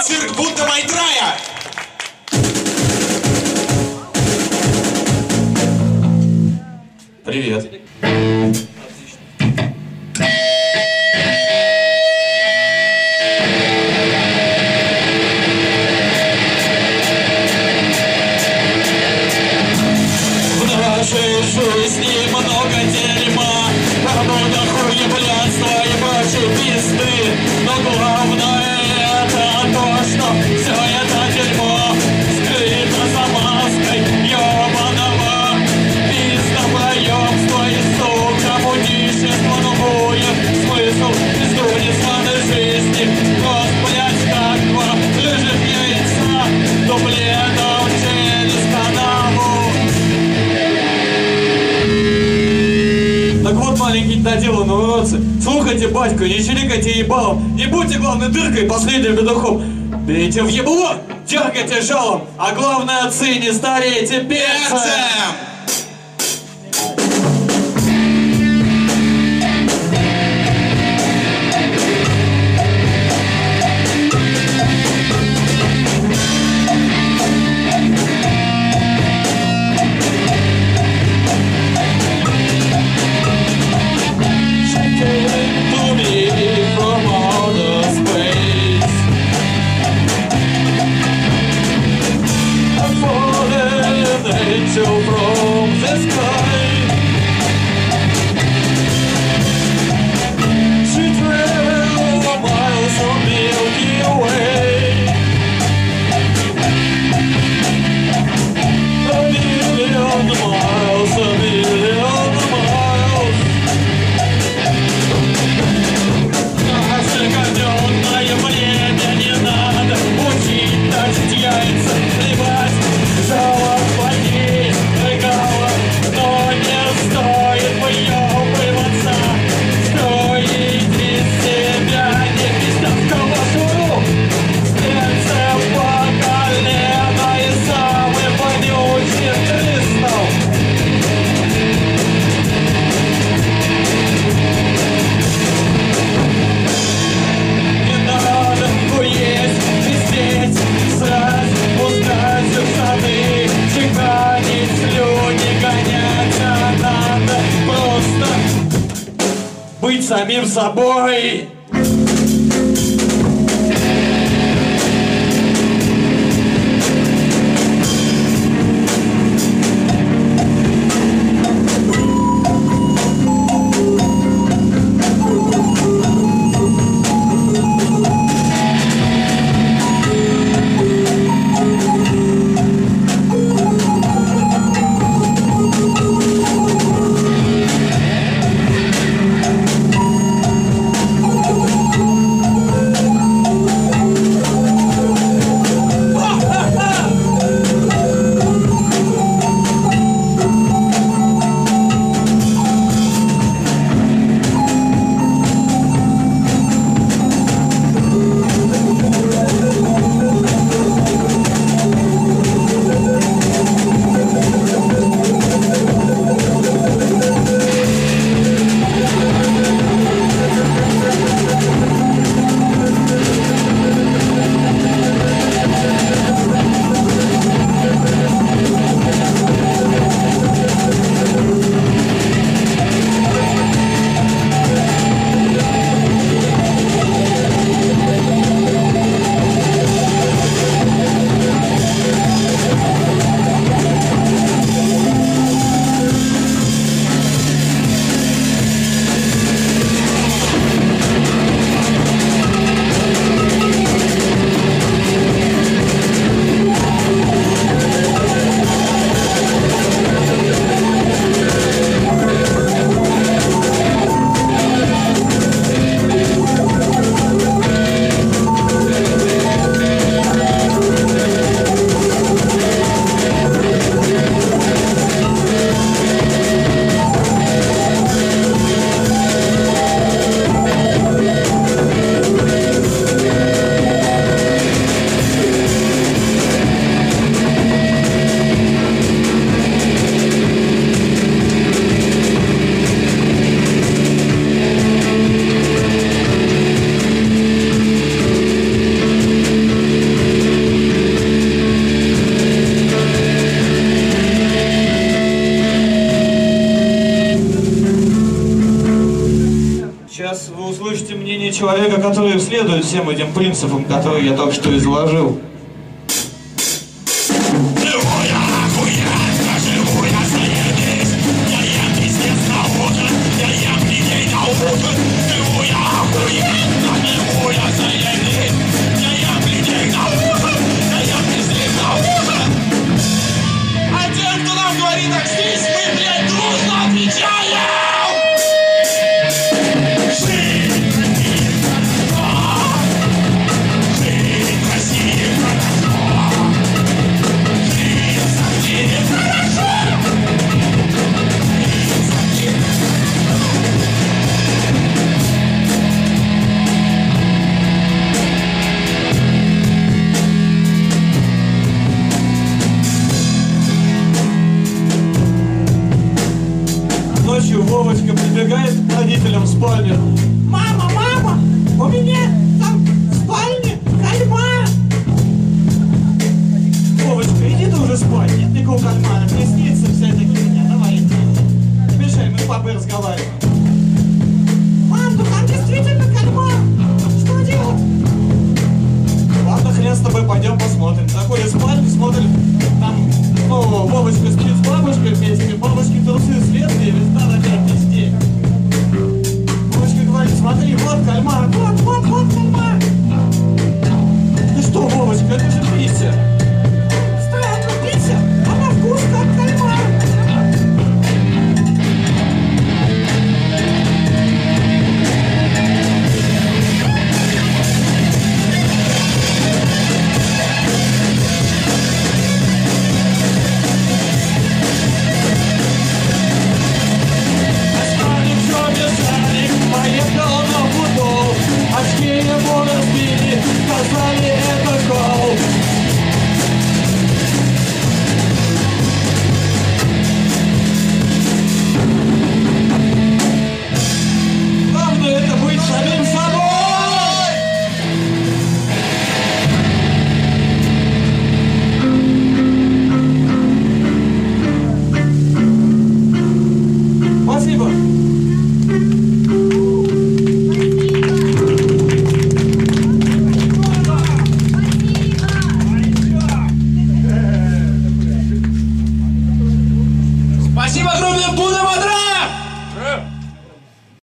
Цирк будто Майтрая. Привет. В нашей жизни много дерьма, много хуеблянства и прочей пизды. Но главное это то, что все это дерьмо скрыто за маской ёбаного пиздобоёбства и, сука, мудищества. Но будет смысл пизду незваной жизни. Кост, блядь, как два лежит яйца, дублетом через канаву. Так вот, маленькие доделанные уродцы, слухайте батьку, не чирикайте ебалом, не будьте главной дыркой последним петухом. Бейте в ебло, дергайте жалом, а главное, отцы, не старейте перцем! From the sky, she traveled miles on Milky Way. A million miles, a million miles. Наше говёное время не надо учить, точить яйца, плевать, жалоб плохие. Но не стоит выёбываться, строить из себя непиздовского шуру. Стрельцем по колено и самым вонючим листом. Не надо уесть, пиздеть, срать, пускать в сады, чеканить слюни, гонять, а надо просто быть самим собой. человека, который следует всем этим принципам, которые я только что изложил. Ночью Вовочка прибегает к родителям в спальню,